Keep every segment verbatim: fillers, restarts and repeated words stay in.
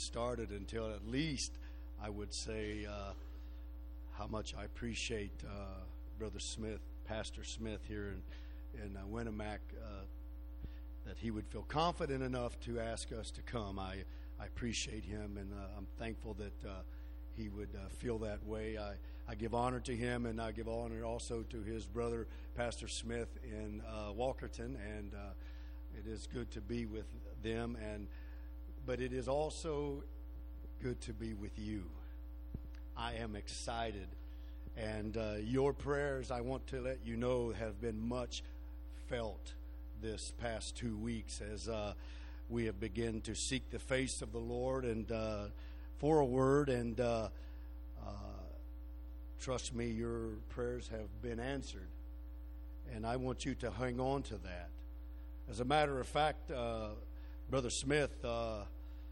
started until at least I would say uh, how much I appreciate uh, Brother Smith, Pastor Smith here in, in uh, Winnemac, uh, that he would feel confident enough to ask us to come. I, I appreciate him, and uh, I'm thankful that uh, he would uh, feel that way. I, I give honor to him, and I give honor also to his brother, Pastor Smith, in uh, Walkerton, and uh, it is good to be with them, and but it is also good to be with you. I am excited, and uh, your prayers, I want to let you know, have been much felt this past two weeks as uh, we have begun to seek the face of the Lord and uh, for a word, and uh, uh, trust me, your prayers have been answered, and I want you to hang on to that. As a matter of fact, uh, Brother Smith, uh,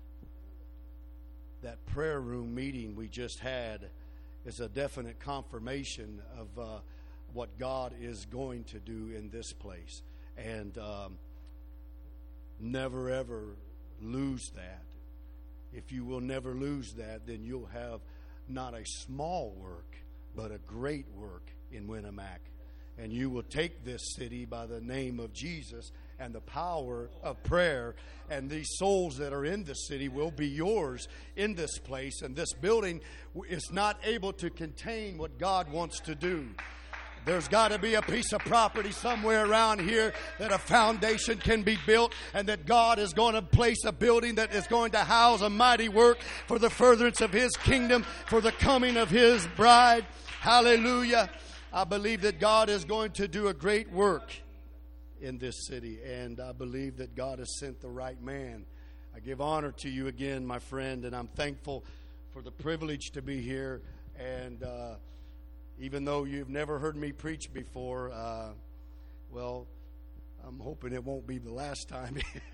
that prayer room meeting we just had is a definite confirmation of uh, what God is going to do in this place. And um, never ever lose that. If you will never lose that, then you'll have not a small work, but a great work in Winnemac. And you will take this city by the name of Jesus and the power of prayer. And these souls that are in the city will be yours in this place. And this building is not able to contain what God wants to do. There's got to be a piece of property somewhere around here that a foundation can be built, and that God is going to place a building that is going to house a mighty work for the furtherance of His kingdom, for the coming of His bride. Hallelujah. I believe that God is going to do a great work in this city, and I believe that God has sent the right man. I give honor to you again, my friend, and I'm thankful for the privilege to be here. And uh, even though you've never heard me preach before, uh, well, I'm hoping it won't be the last time.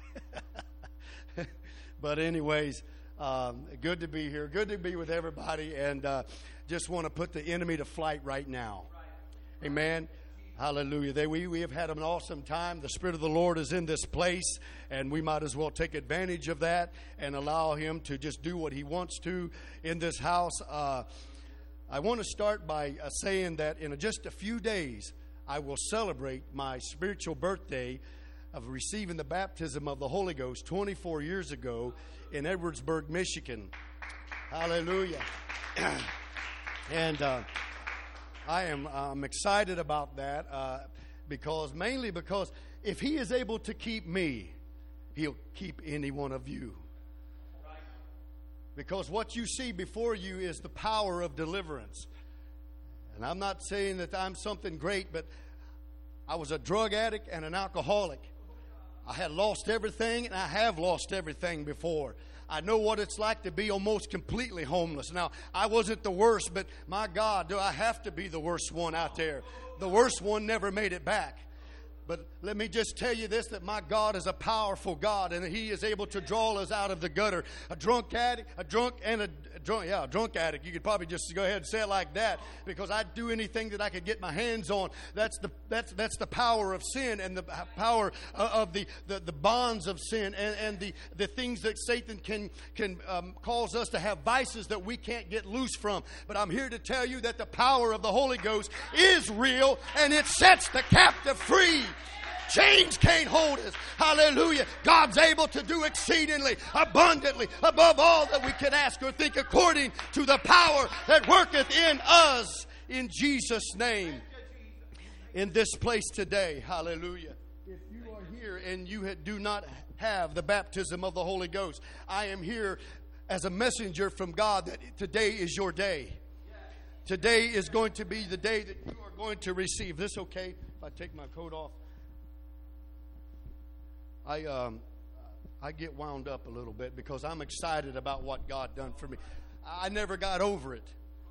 But anyways, um, good to be here. Good to be with everybody, and uh, just want to put the enemy to flight right now. Amen. Hallelujah. They, we, we have had an awesome time. The Spirit of the Lord is in this place, and we might as well take advantage of that and allow Him to just do what He wants to in this house. Uh, I want to start by uh, saying that in just a few days, I will celebrate my spiritual birthday of receiving the baptism of the Holy Ghost twenty-four years ago in Edwardsburg, Michigan. Hallelujah. And uh, I am I'm excited about that uh, because mainly because if He is able to keep me, He'll keep any one of you. Because what you see before you is the power of deliverance. And I'm not saying that I'm something great, but I was a drug addict and an alcoholic. I had lost everything, and I have lost everything before. I know what it's like to be almost completely homeless. Now, I wasn't the worst, but my God, do I have to be the worst one out there? The worst one never made it back. But let me just tell you this, that my God is a powerful God, and He is able to draw us out of the gutter. A drunk addict, a drunk and a, a drunk, yeah, a drunk addict. You could probably just go ahead and say it like that, because I'd do anything that I could get my hands on. That's the that's that's the power of sin, and the power of the, the, the bonds of sin, and, and the, the things that Satan can can um, cause us to have vices that we can't get loose from. But I'm here to tell you that the power of the Holy Ghost is real, and it sets the captive free. Chains can't hold us. Hallelujah. God's able to do exceedingly, abundantly, above all that we can ask or think, according to the power that worketh in us, in Jesus' name. In this place today, hallelujah. If you are here and you do not have the baptism of the Holy Ghost, I am here as a messenger from God that today is your day. Today is going to be the day that you are going to receive. Is this okay if I take my coat off? I um, I get wound up a little bit because I'm excited about what God done for me. I never got over it.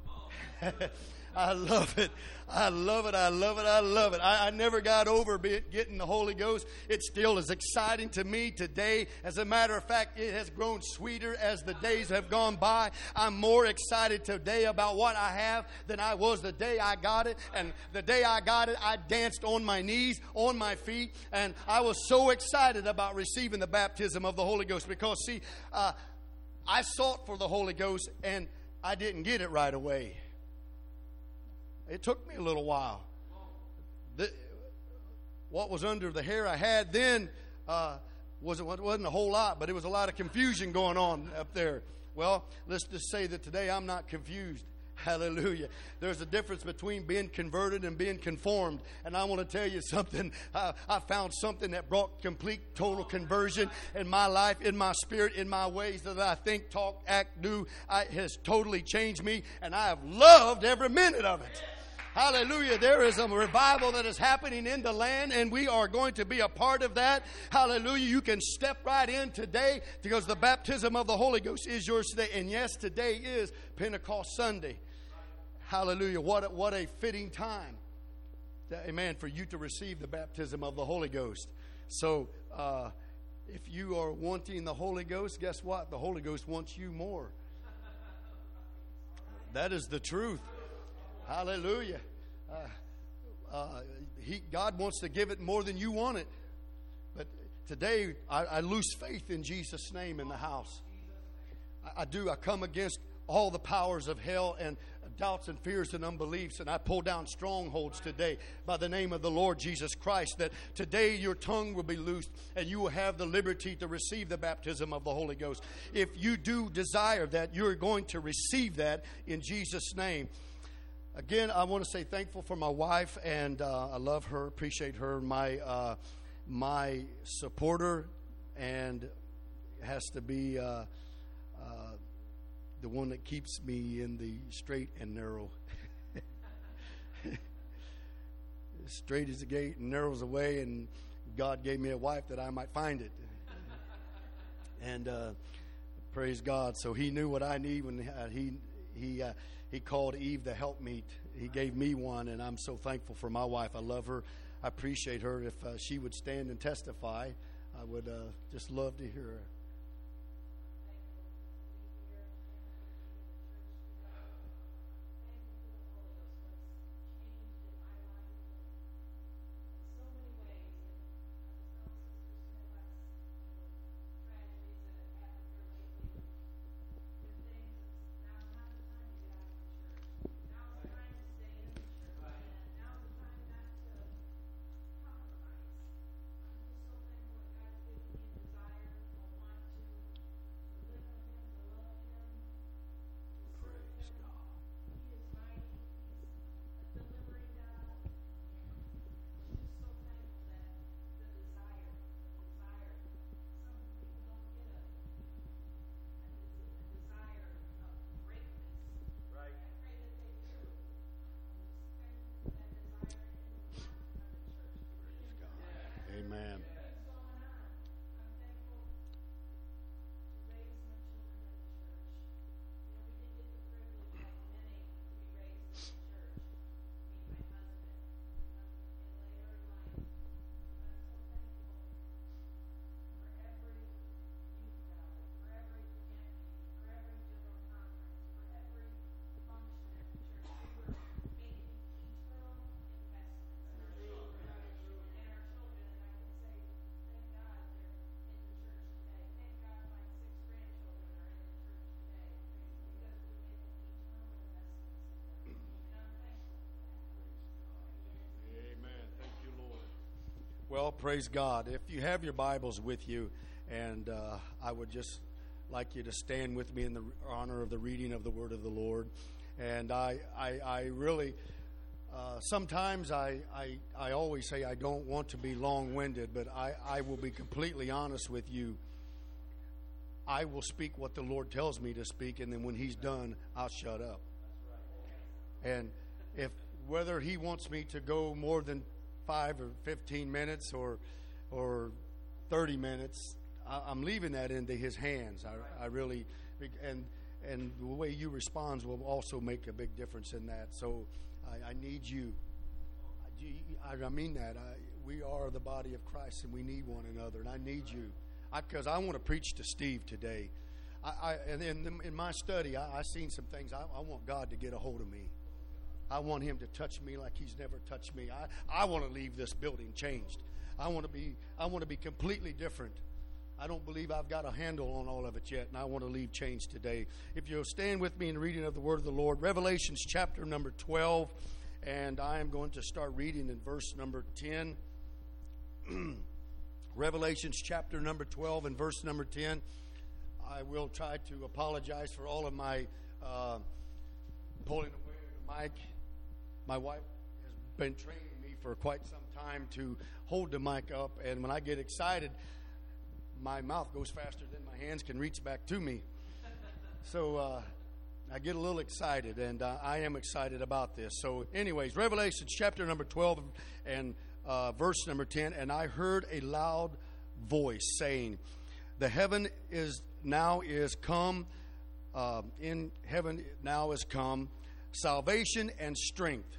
I love it. I love it. I love it. I love it. I, I never got over getting the Holy Ghost. It still is exciting to me today. As a matter of fact, it has grown sweeter as the days have gone by. I'm more excited today about what I have than I was the day I got it. And the day I got it, I danced on my knees, on my feet. And I was so excited about receiving the baptism of the Holy Ghost because, see, uh, I sought for the Holy Ghost, and I didn't get it right away. It took me a little while. The, what was under the hair I had then uh, wasn't, wasn't a whole lot, but it was a lot of confusion going on up there. Well, let's just say that today I'm not confused. Hallelujah. There's a difference between being converted and being conformed. And I want to tell you something. I, I found something that brought complete, total conversion in my life, in my spirit, in my ways that I think, talk, act, do. I, it has totally changed me, and I have loved every minute of it. Hallelujah. There is a revival that is happening in the land, and we are going to be a part of that. Hallelujah. You can step right in today because the baptism of the Holy Ghost is yours today. And yes, today is Pentecost Sunday. Hallelujah. What a, what a fitting time, amen, for you to receive the baptism of the Holy Ghost. So uh, if you are wanting the Holy Ghost, guess what? The Holy Ghost wants you more. That is the truth. Hallelujah. Uh, uh, he, God wants to give it more than you want it. But today, I, I lose faith in Jesus' name in the house. I, I do. I come against all the powers of hell and doubts and fears and unbeliefs, and I pull down strongholds today by the name of the Lord Jesus Christ, that today your tongue will be loosed and you will have the liberty to receive the baptism of the Holy Ghost. If you do desire that, you're going to receive that in Jesus' name. Again, I want to say thankful for my wife, and uh, I love her, appreciate her, my uh, my supporter, and has to be uh, uh, the one that keeps me in the straight and narrow. Straight is the gate and narrow is the way, and God gave me a wife that I might find it. And uh, praise God. So He knew what I need when uh, He He. Uh, He called Eve the helpmeet. He gave me one, and I'm so thankful for my wife. I love her. I appreciate her. If uh, she would stand and testify, I would uh, just love to hear her. Amen. Well, praise God. If you have your Bibles with you, and uh, I would just like you to stand with me in the honor of the reading of the Word of the Lord. And I, I, I really, uh, sometimes I, I, I always say I don't want to be long-winded, but I, I will be completely honest with you. I will speak what the Lord tells me to speak, and then when He's done, I'll shut up. And if whether He wants me to go more than five or fifteen minutes or or thirty minutes, I, I'm leaving that into His hands. I, I really, and and the way you respond will also make a big difference in that. So I, I need you. I, I mean that. I, we are the body of Christ, and we need one another, and I need you. Because I, I want to preach to Steve today. I, I and in, in my study, I, I seen some things. I, I want God to get a hold of me. I want Him to touch me like He's never touched me. I, I want to leave this building changed. I want to be I want to be completely different. I don't believe I've got a handle on all of it yet, and I want to leave change today. If you'll stand with me in the reading of the word of the Lord, Revelations chapter number twelve, and I am going to start reading in verse number ten. Revelations chapter number twelve and verse number ten. I will try to apologize for all of my uh, pulling away the mic. My wife has been training me for quite some time to hold the mic up, and when I get excited, my mouth goes faster than my hands can reach back to me. So uh, I get a little excited, and uh, I am excited about this. So anyways, Revelation chapter number twelve and uh, verse number ten. And I heard a loud voice saying, the heaven is now is come, uh, in heaven now is come, salvation and strength,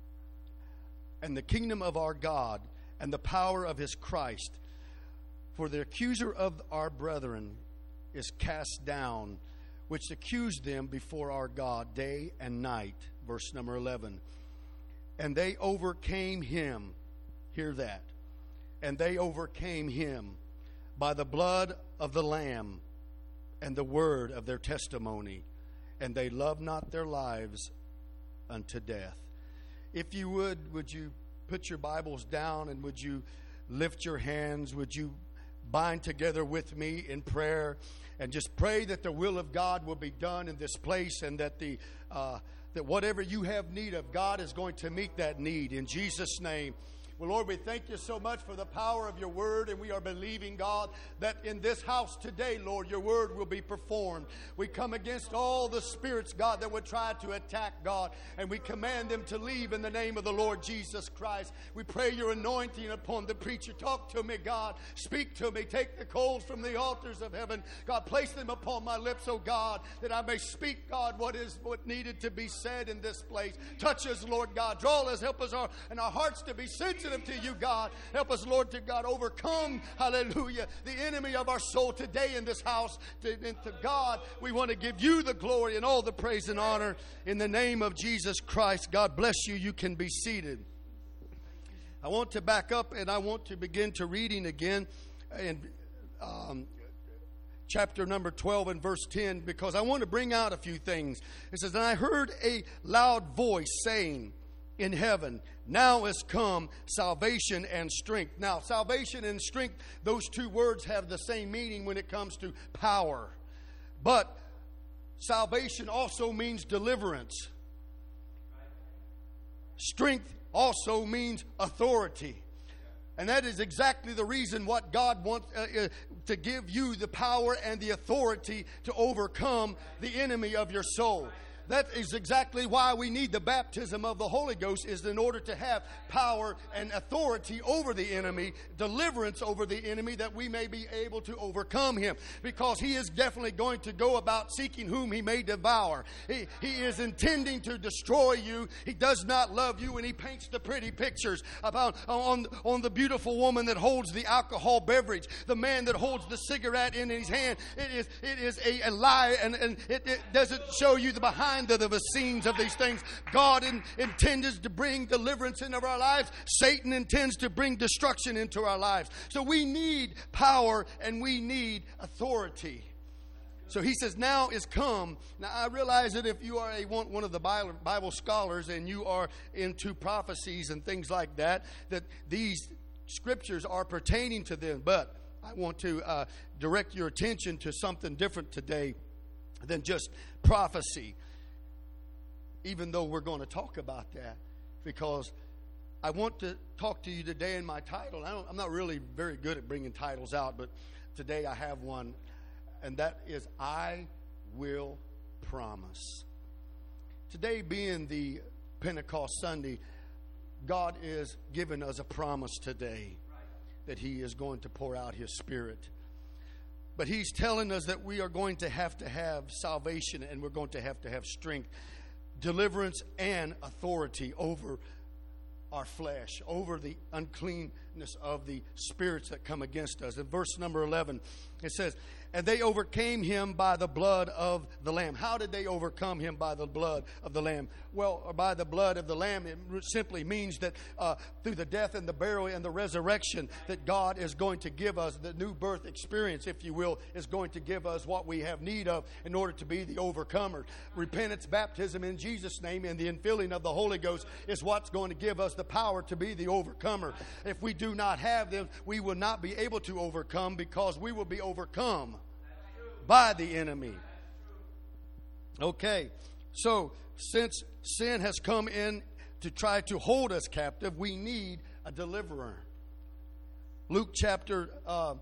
and the kingdom of our God, and the power of his Christ. For the accuser of our brethren is cast down, which accused them before our God day and night. Verse number eleven. And they overcame him. Hear that. And they overcame him by the blood of the Lamb and the word of their testimony. And they loved not their lives unto death. If you would, would you put your Bibles down, and would you lift your hands? Would you bind together with me in prayer and just pray that the will of God will be done in this place, and that the uh, that whatever you have need of, God is going to meet that need in Jesus' name. Well, Lord, we thank you so much for the power of your word, and we are believing, God, that in this house today, Lord, your word will be performed. We come against all the spirits, God, that would try to attack, God, and we command them to leave in the name of the Lord Jesus Christ. We pray your anointing upon the preacher. Talk to me, God. Speak to me. Take the coals from the altars of heaven. God, place them upon my lips, oh God, that I may speak, God, what is what needed to be said in this place. Touch us, Lord God. Draw us, help us, our, and our hearts to be sensitive to you, God. Help us, Lord, to God overcome, hallelujah, the enemy of our soul today in this house. To, and to God, we want to give you the glory and all the praise and honor in the name of Jesus Christ. God bless you. You can be seated. I want to back up, and I want to begin to reading again in um, chapter number twelve and verse ten, because I want to bring out a few things. It says, and I heard a loud voice saying in heaven, now is come salvation and strength. Now, salvation and strength, those two words have the same meaning when it comes to power. But salvation also means deliverance. Strength also means authority. And that is exactly the reason what God wants uh, uh, to give you the power and the authority to overcome the enemy of your soul. That is exactly why we need the baptism of the Holy Ghost, is in order to have power and authority over the enemy, deliverance over the enemy, that we may be able to overcome him. Because he is definitely going to go about seeking whom he may devour. He, he is intending to destroy you. He does not love you, and he paints the pretty pictures about on, on the beautiful woman that holds the alcohol beverage, the man that holds the cigarette in his hand. It is it is a, a lie, and, and it, it doesn't show you the behind of the scenes of these things. God in, intends to bring deliverance into our lives. Satan intends to bring destruction into our lives. So we need power and we need authority. So he says, now is come. Now I realize that if you are a one, one of the Bible, Bible scholars, and you are into prophecies and things like that, that these scriptures are pertaining to them. But I want to uh, direct your attention to something different today than just prophecy. Even though we're going to talk about that, because I want to talk to you today in my title. I don't, I'm not really very good at bringing titles out, but today I have one, and that is, I Will Promise. Today being the Pentecost Sunday, God is giving us a promise today that he is going to pour out his Spirit. But he's telling us that we are going to have to have salvation, and we're going to have to have strength, deliverance, and authority over our flesh, over the uncleanness of the spirits that come against us. In verse number eleven, it says, And they overcame him by the blood of the Lamb. How did they overcome him by the blood of the Lamb? Well, by the blood of the Lamb, it simply means that uh, through the death and the burial and the resurrection, that God is going to give us the new birth experience, if you will, is going to give us what we have need of in order to be the overcomer. Repentance, baptism in Jesus' name, and the infilling of the Holy Ghost is what's going to give us the power to be the overcomer. If we do not have them, we will not be able to overcome, because we will be overcome by the enemy. Okay, so since sin has come in to try to hold us captive, we need a deliverer. Luke chapter uh,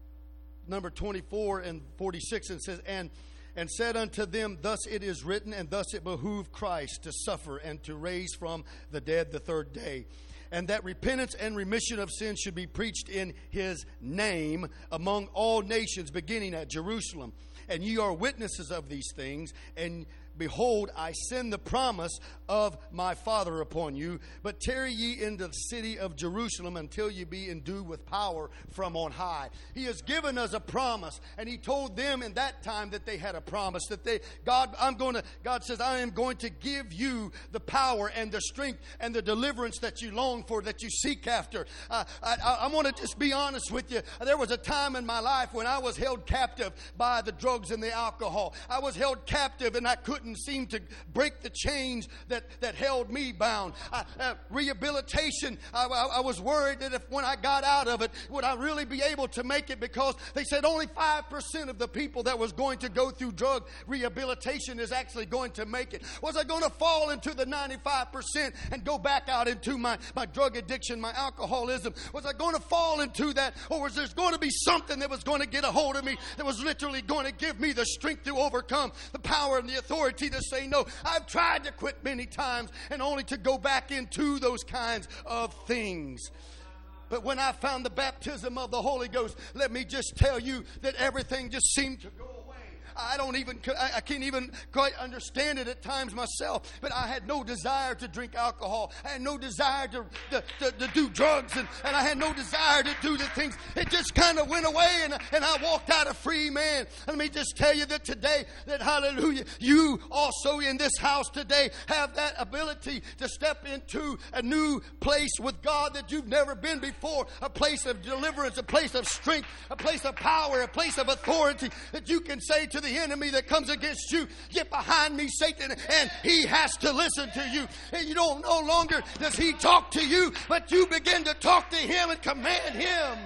number twenty-four and forty-six, and says, and and said unto them, thus it is written, and thus it behooved Christ to suffer and to raise from the dead the third day, and that repentance and remission of sins should be preached in his name among all nations, beginning at Jerusalem. And ye are witnesses of these things, and behold, I send the promise of my Father upon you. But tarry ye in the city of Jerusalem until ye be endued with power from on high. He has given us a promise, and he told them in that time that they had a promise, that they, God, I'm going to, God says, I am going to give you the power and the strength and the deliverance that you long for, that you seek after. Uh, I, I, I want to just be honest with you. There was a time in my life when I was held captive by the drugs and the alcohol. I was held captive, and I couldn't seem to break the chains that, that held me bound. I, uh, rehabilitation, I, I, I was worried that if when I got out of it, would I really be able to make it, because they said only five percent of the people that was going to go through drug rehabilitation is actually going to make it. Was I going to fall into the ninety-five percent and go back out into my, my drug addiction, my alcoholism? Was I going to fall into that, or was there going to be something that was going to get a hold of me that was literally going to give me the strength to overcome, the power and the authority to say no? I've tried to quit many times and only to go back into those kinds of things. But when I found the baptism of the Holy Ghost, let me just tell you that everything just seemed to go away. I don't even, I can't even quite understand it at times myself. But I had no desire to drink alcohol. I had no desire to, to, to, to do drugs. And, and I had no desire to do the things. It just kind of went away, and, and I walked out a free man. Let me just tell you that today, that hallelujah, you also in this house today have that ability to step into a new place with God that you've never been before. A place of deliverance, a place of strength, a place of power, a place of authority, that you can say to the enemy that comes against you, get behind me, Satan, and he has to listen to you. And you don't no longer does he talk to you, but you begin to talk to him and command him.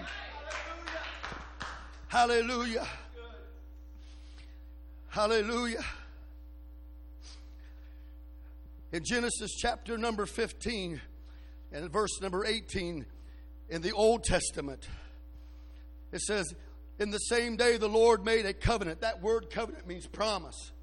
Hallelujah. Hallelujah. In Genesis chapter number fifteen and verse number eighteen in the Old Testament, it says, in the same day the Lord made a covenant. That word covenant means promise.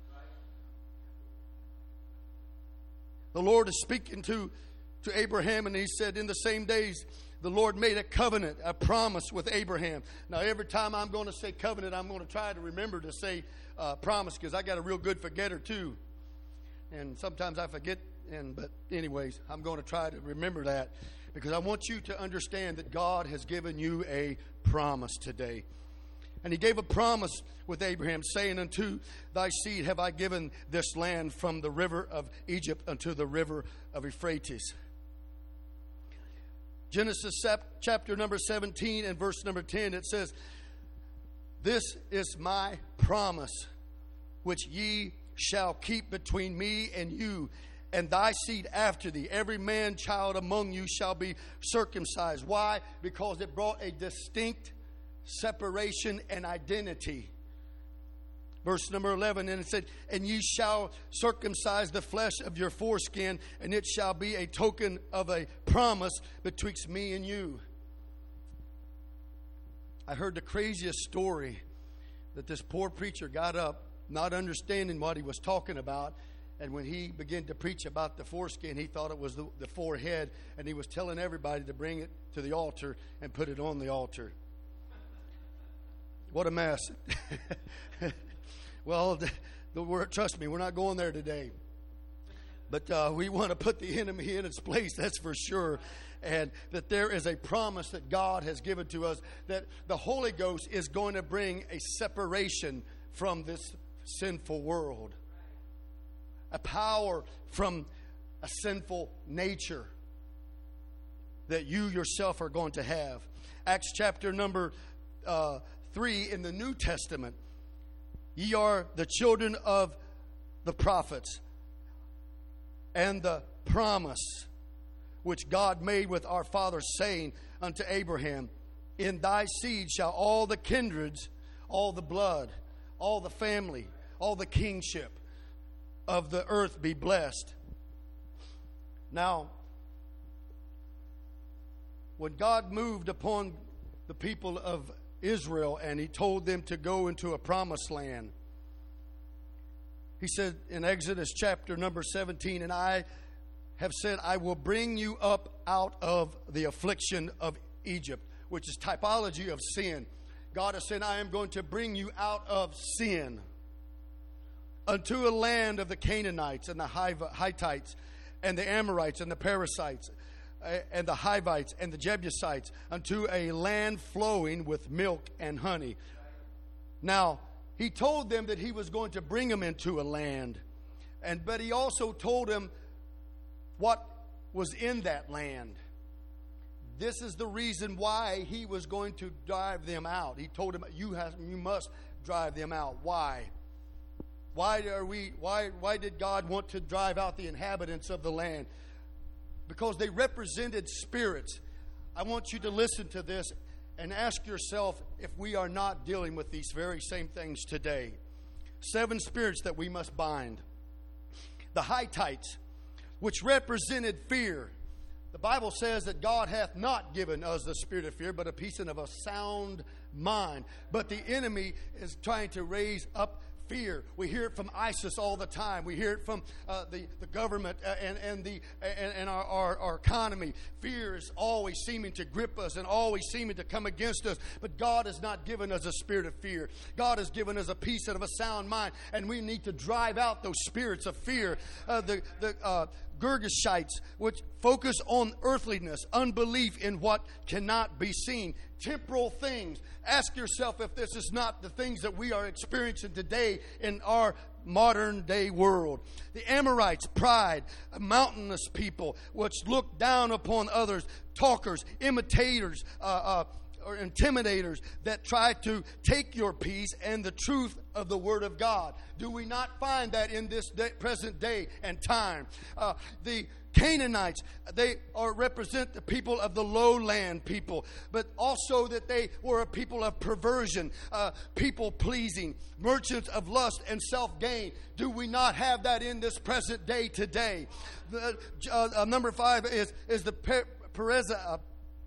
The Lord is speaking to, to Abraham, and he said, in the same days the Lord made a covenant, a promise with Abraham. Now, every time I'm going to say covenant, I'm going to try to remember to say uh, promise, because I got a real good forgetter too. And sometimes I forget, and but anyways, I'm going to try to remember that, because I want you to understand that God has given you a promise today. And he gave a promise with Abraham, saying, unto thy seed have I given this land, from the river of Egypt unto the river of Euphrates. Genesis chapter number seventeen and verse number ten, it says, this is my promise, which ye shall keep between me and you, and thy seed after thee. Every man child among you shall be circumcised. Why? Because it brought a distinct separation and identity. Verse number eleven, and it said, and ye shall circumcise the flesh of your foreskin, and it shall be a token of a promise betwixt me and you. I heard the craziest story, that this poor preacher got up, not understanding what he was talking about, and when he began to preach about the foreskin, he thought it was the, the forehead, and he was telling everybody to bring it to the altar and put it on the altar. What a mess. Well, the, the word, trust me, we're not going there today. But uh, we want to put the enemy in its place, that's for sure. And that there is a promise that God has given to us that the Holy Ghost is going to bring a separation from this sinful world. A power from a sinful nature that you yourself are going to have. Acts chapter number uh, three in the New Testament. Ye are the children of the prophets, and the promise which God made with our fathers, saying unto Abraham, in thy seed shall all the kindreds, all the blood, all the family, all the kingship of the earth be blessed. Now, when God moved upon the people of Israel and he told them to go into a promised land, he said in Exodus chapter number seventeen, and I have said, I will bring you up out of the affliction of Egypt, which is typology of sin. God has said, I am going to bring you out of sin unto a land of the Canaanites and the Hittites and the Amorites and the Perizzites and the Hivites and the Jebusites, unto a land flowing with milk and honey. Now, he told them that he was going to bring them into a land, and but he also told them what was in that land. This is the reason why he was going to drive them out. He told them, you have, you must drive them out. Why? Why are we why why did God want to drive out the inhabitants of the land? Because they represented spirits. I want you to listen to this and ask yourself if we are not dealing with these very same things today. Seven spirits that we must bind. The Hittites, which represented fear. The Bible says that God hath not given us the spirit of fear, but a peace and of a sound mind. But the enemy is trying to raise up fear. We hear it from ISIS all the time. We hear it from uh, the, the government uh, and, and, the, and, and our, our, our economy. Fear is always seeming to grip us and always seeming to come against us. But God has not given us a spirit of fear. God has given us a peace and of a sound mind. And we need to drive out those spirits of fear. Uh, the the uh, Girgashites, which focus on earthliness, unbelief in what cannot be seen, temporal things. Ask yourself if this is not the things that we are experiencing today in our modern day world. The Amorites, pride, a mountainous people, which look down upon others, talkers, imitators, uh, uh, or intimidators that try to take your peace and the truth of the Word of God. Do we not find that in this day, present day and time? Uh, the Canaanites, they are represent the people of the lowland people, but also that they were a people of perversion, uh, people pleasing, merchants of lust and self-gain. Do we not have that in this present day today? The, uh, uh, number five is, is the per, Pereza, uh,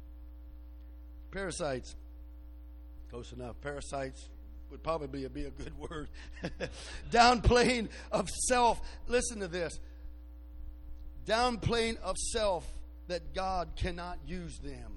parasites. Close enough. Parasites would probably be a good word. Downplaying of self. Listen to this. Downplaying of self, that God cannot use them.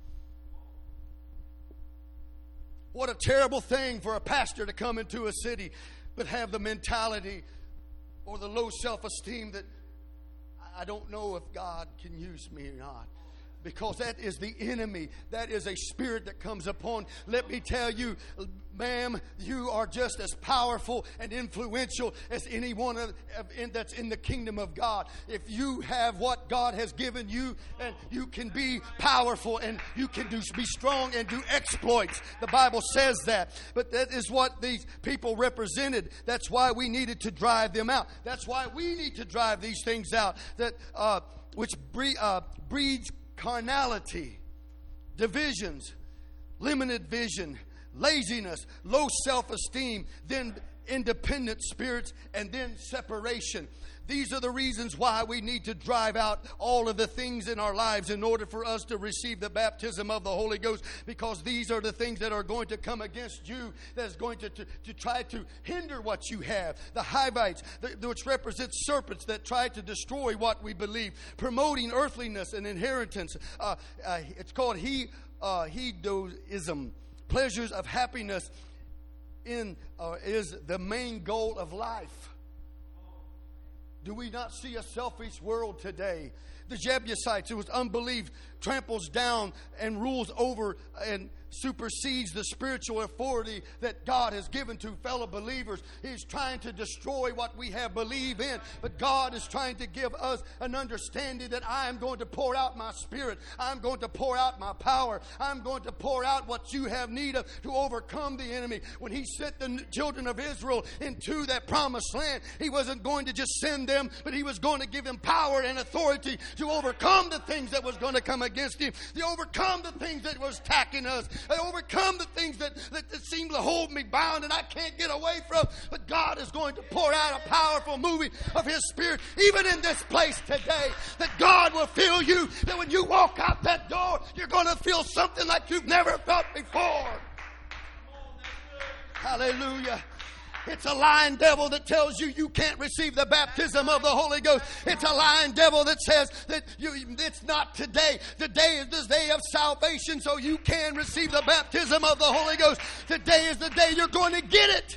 What a terrible thing for a pastor to come into a city but have the mentality or the low self-esteem that I don't know if God can use me or not. Because that is the enemy. That is a spirit that comes upon. Let me tell you, ma'am, you are just as powerful and influential as anyone of, of, in, that's in the kingdom of God. If you have what God has given you, and you can be powerful and you can do, be strong and do exploits. The Bible says that. But that is what these people represented. That's why we needed to drive them out. That's why we need to drive these things out. That uh, which bre- uh, breeds carnality, divisions, limited vision, laziness, low self-esteem, then independent spirits, and then separation. These are the reasons why we need to drive out all of the things in our lives in order for us to receive the baptism of the Holy Ghost, because these are the things that are going to come against you, that is going to, to, to try to hinder what you have. The Hivites, the, which represent serpents that try to destroy what we believe, promoting earthliness and inheritance. Uh, uh, it's called he, uh, hedonism. Pleasures of happiness in uh, is the main goal of life. Do we not see a selfish world today? The Jebusites, it was unbelief, tramples down and rules over and supersedes the spiritual authority that God has given to fellow believers. He's trying to destroy what we have believed in. But God is trying to give us an understanding that I am going to pour out my spirit. I'm going to pour out my power. I'm going to pour out what you have need of to overcome the enemy. When he sent the children of Israel into that promised land, he wasn't going to just send them, but he was going to give them power and authority to overcome the things that was going to come against him, to overcome the things that was attacking us, to overcome the things that, that, that seem to hold me bound and I can't get away from. But God is going to pour out a powerful moving of His Spirit even in this place today, that God will fill you, that when you walk out that door, you're going to feel something like you've never felt before. Hallelujah. It's a lying devil that tells you you can't receive the baptism of the Holy Ghost. It's a lying devil that says that you, it's not today. Today is the day of salvation, so you can receive the baptism of the Holy Ghost. Today is the day you're going to get it.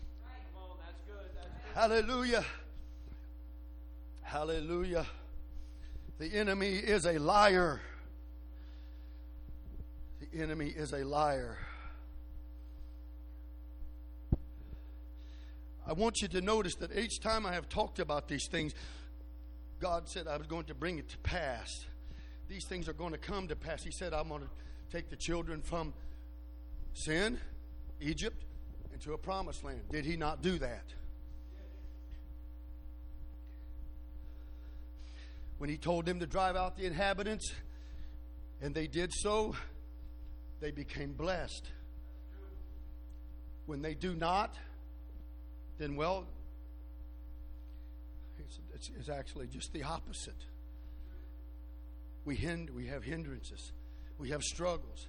Hallelujah. Hallelujah. The enemy is a liar. The enemy is a liar. I want you to notice that each time I have talked about these things, God said I was going to bring it to pass. These things are going to come to pass. He said, I'm going to take the children from sin, Egypt, into a promised land. Did He not do that? When He told them to drive out the inhabitants, and they did so, they became blessed. When they do not, then, well, it's, it's, it's actually just the opposite. We hind, we have hindrances. We have struggles.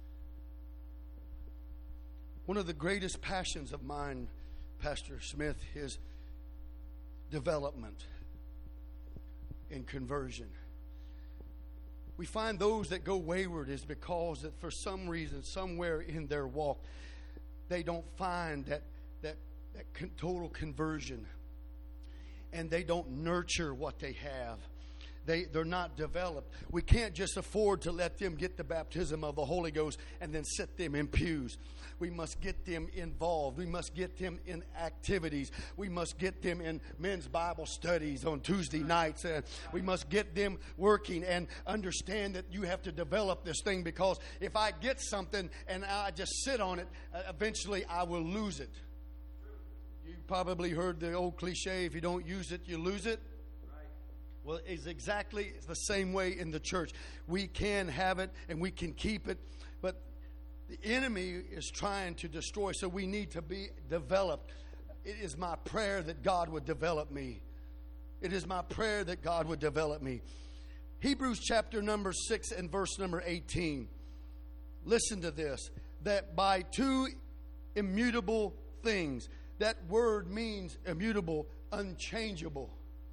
One of the greatest passions of mine, Pastor Smith, is development and conversion. We find those that go wayward is because that for some reason, somewhere in their walk, they don't find that that that con- total conversion, and they don't nurture what they have. They, they're not developed. We can't just afford to let them get the baptism of the Holy Ghost and then sit them in pews. We must get them involved. We must get them in activities. We must get them in men's Bible studies on Tuesday nights. Uh, we must get them working and understand that you have to develop this thing, because if I get something and I just sit on it, uh, eventually I will lose it. You probably heard the old cliche, if you don't use it, you lose it. Right. Well, it's exactly the same way in the church. We can have it and we can keep it, but the enemy is trying to destroy, so we need to be developed. It is my prayer that God would develop me. It is my prayer that God would develop me. Hebrews chapter number six and verse number eighteen. Listen to this. That by two immutable things. That word means immutable, unchangeable.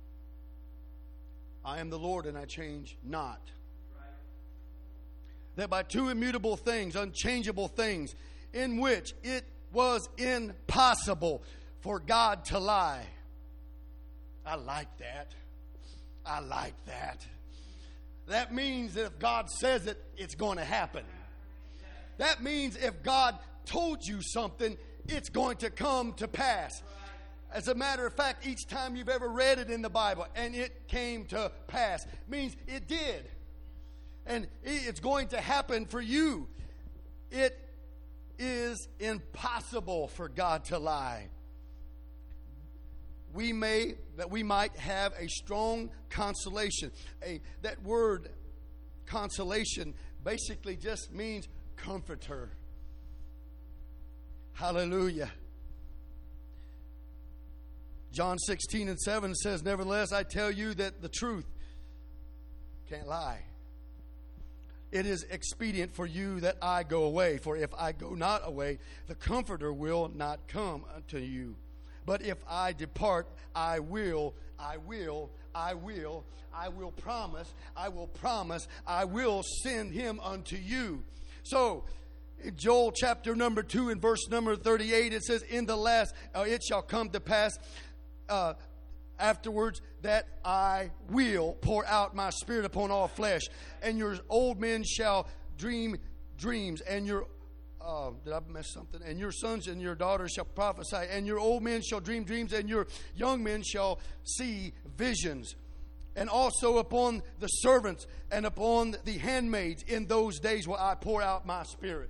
I am the Lord and I change not. Right. That by two immutable things, unchangeable things, in which it was impossible for God to lie. I like that. I like that. That means that if God says it, it's going to happen. That means if God told you something, it's going to come to pass. As a matter of fact, each time you've ever read it in the Bible and it came to pass, means it did. And it's going to happen for you. It is impossible for God to lie. We may, that we might have a strong consolation. A, that word consolation basically just means comforter. Hallelujah. John sixteen and seven says, nevertheless, I tell you that the truth can't lie. It is expedient for you that I go away. For if I go not away, the Comforter will not come unto you. But if I depart, I will, I will, I will, I will promise, I will promise, I will send him unto you. So, in Joel chapter number two and verse number thirty-eight, it says, in the last, uh, it shall come to pass, uh, afterwards that I will pour out my Spirit upon all flesh, and your old men shall dream dreams, and your uh, did I mess something? And your sons and your daughters shall prophesy, and your old men shall dream dreams, and your young men shall see visions. And also upon the servants and upon the handmaids in those days will I pour out my Spirit.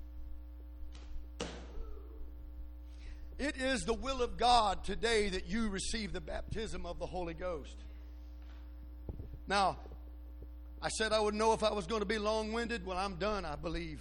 It is the will of God today that you receive the baptism of the Holy Ghost. Now, I said I would know if I was going to be long-winded. Well, I'm done, I believe.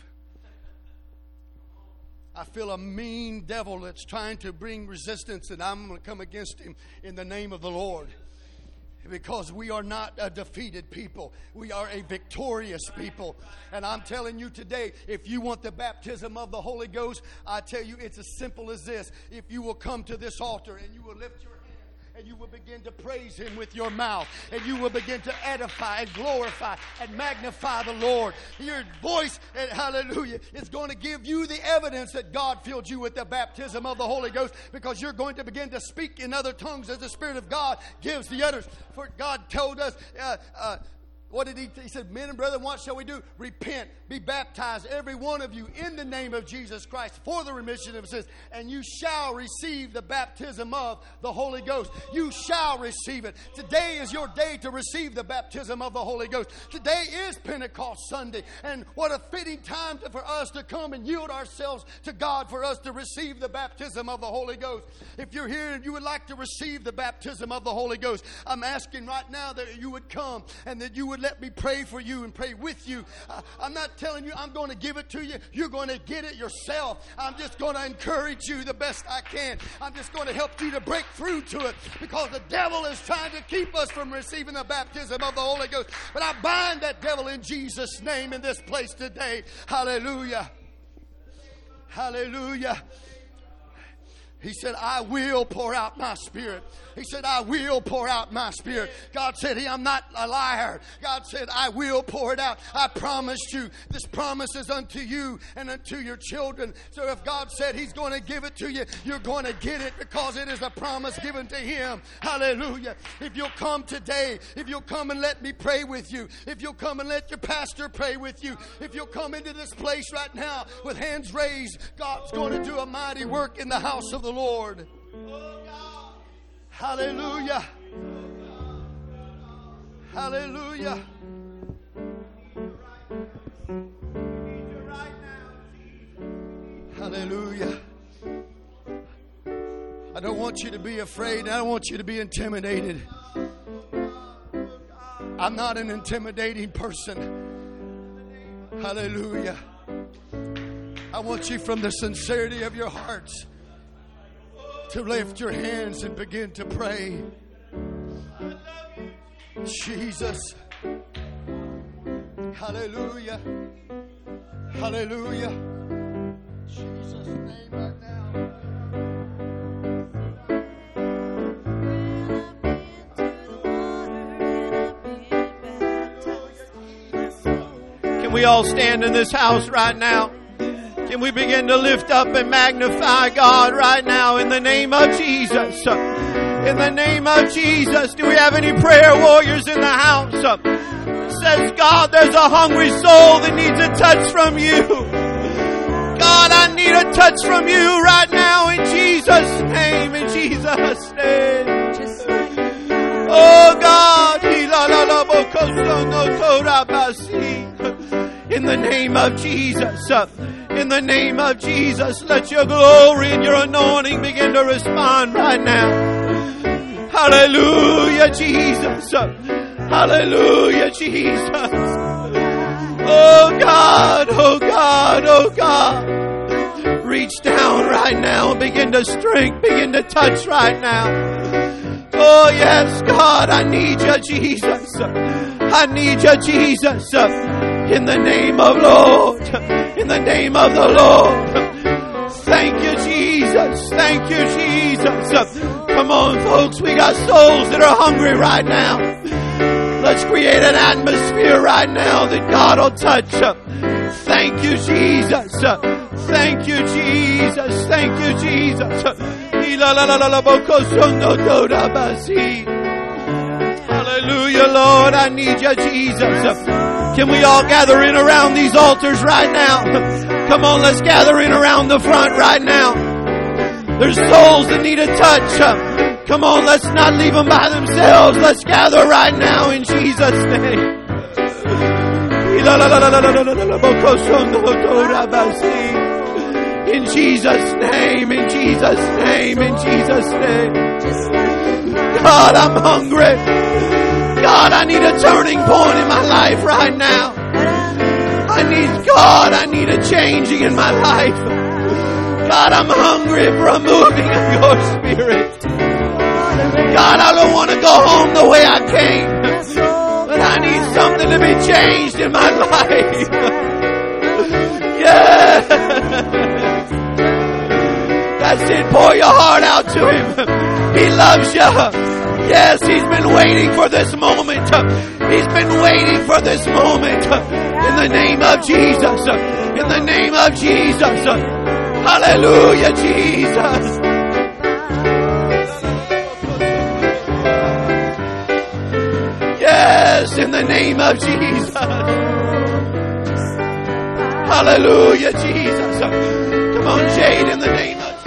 I feel a mean devil that's trying to bring resistance, and I'm going to come against him in the name of the Lord. Because we are not a defeated people. We are a victorious people. And I'm telling you today, if you want the baptism of the Holy Ghost, I tell you it's as simple as this. If you will come to this altar and you will lift your hand and you will begin to praise Him with your mouth, and you will begin to edify and glorify and magnify the Lord. Your voice, and hallelujah, is going to give you the evidence that God filled you with the baptism of the Holy Ghost, because you're going to begin to speak in other tongues as the Spirit of God gives the others. For God told us, uh, uh, what did he, he said, men and brethren, what shall we do? Repent, be baptized, every one of you, in the name of Jesus Christ for the remission of sins, and you shall receive the baptism of the Holy Ghost. You shall receive it. Today is your day to receive the baptism of the Holy Ghost. Today is Pentecost Sunday, and what a fitting time to, for us to come and yield ourselves to God for us to receive the baptism of the Holy Ghost. If you're here and you would like to receive the baptism of the Holy Ghost, I'm asking right now that you would come and that you would let me pray for you and pray with you. Uh, I'm not telling you I'm going to give it to you. You're going to get it yourself. I'm just going to encourage you the best I can. I'm just going to help you to break through to it, because the devil is trying to keep us from receiving the baptism of the Holy Ghost. But I bind that devil in Jesus' name in this place today. Hallelujah. Hallelujah. He said, I will pour out my Spirit. He said, I will pour out my Spirit. God said, I'm not a liar. God said, I will pour it out. I promised you. This promise is unto you and unto your children. So if God said He's going to give it to you, you're going to get it, because it is a promise given to Him. Hallelujah. If you'll come today, if you'll come and let me pray with you, if you'll come and let your pastor pray with you, if you'll come into this place right now with hands raised, God's going to do a mighty work in the house of the Lord. Hallelujah. Hallelujah. Hallelujah. I don't want you to be afraid. I don't want you to be intimidated. I'm not an intimidating person. Hallelujah. I want you, from the sincerity of your hearts, to lift your hands and begin to pray. Jesus. Hallelujah. Hallelujah. Jesus' name right now. Can we all stand in this house right now? Can we begin to lift up and magnify God right now in the name of Jesus? In the name of Jesus. Do we have any prayer warriors in the house? It says, God, there's a hungry soul that needs a touch from you. God, I need a touch from you right now in Jesus' name. In Jesus' name. Oh God. In the name of Jesus. In the name of Jesus, let your glory and your anointing begin to respond right now. Hallelujah, Jesus. Hallelujah, Jesus. Oh God, oh God, oh God. Reach down right now and begin to strength, begin to touch right now. Oh yes, God, I need you, Jesus. I need you, Jesus. In the name of Lord. In the name of the Lord. Thank you, Jesus. Thank you, Jesus. Come on, folks. We got souls that are hungry right now. Let's create an atmosphere right now that God will touch. Thank you, Jesus. Thank you, Jesus. Thank you, Jesus. Hallelujah, Lord. I need you, Jesus. Can we all gather in around these altars right now? Come on, let's gather in around the front right now. There's souls that need a touch. Come on, let's not leave them by themselves. Let's gather right now in Jesus' name. In Jesus' name, in Jesus' name, in Jesus' name. God, I'm hungry. God, I need a turning point in my life right now. I need, God, I need a changing in my life. God, I'm hungry for a moving of your Spirit. God, I don't want to go home the way I came, but I need something to be changed in my life. Yeah. That's it. Pour your heart out to Him. He loves you. Yes, He's been waiting for this moment. He's been waiting for this moment. In the name of Jesus. In the name of Jesus. Hallelujah, Jesus. Yes, in the name of Jesus. Hallelujah, Jesus. Come on, Jade, in the name of Jesus.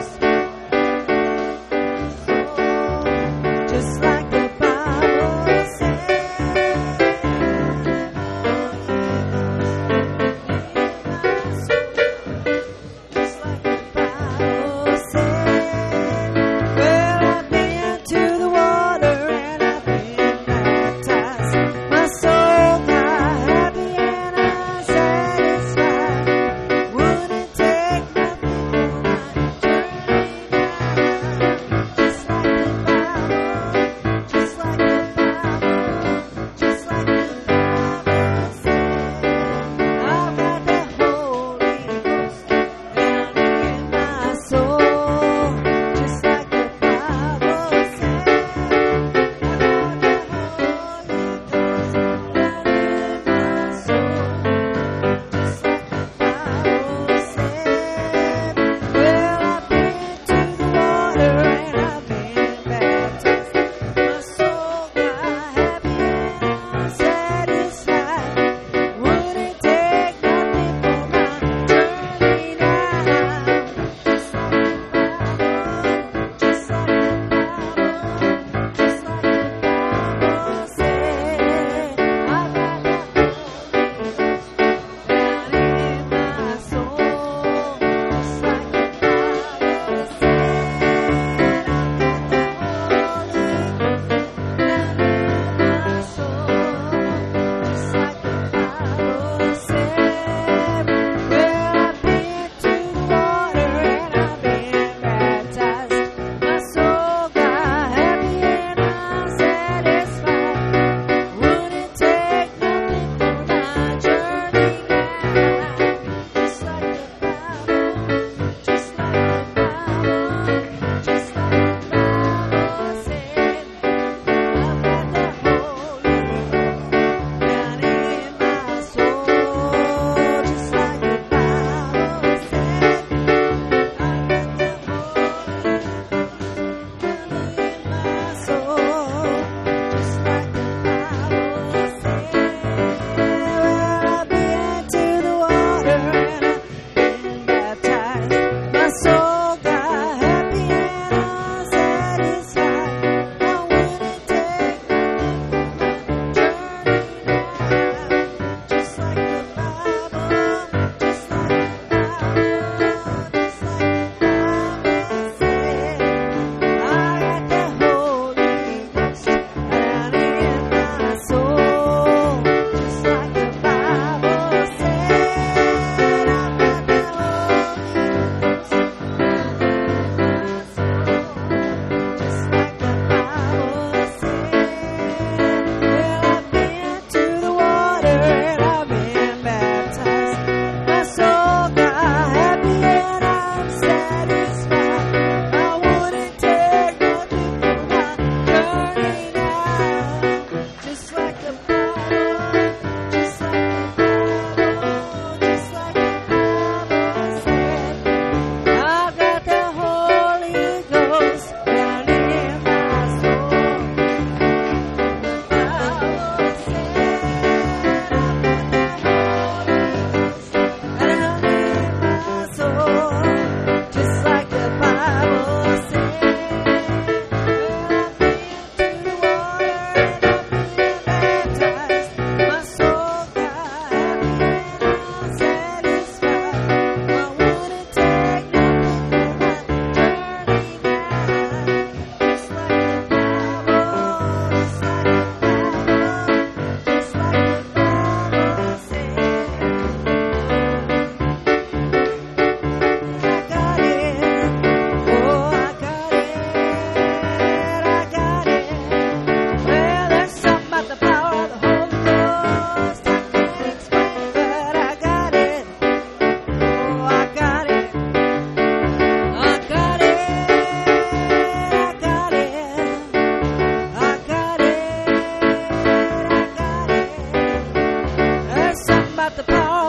Just like the Bible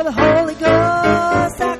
the Holy Ghost.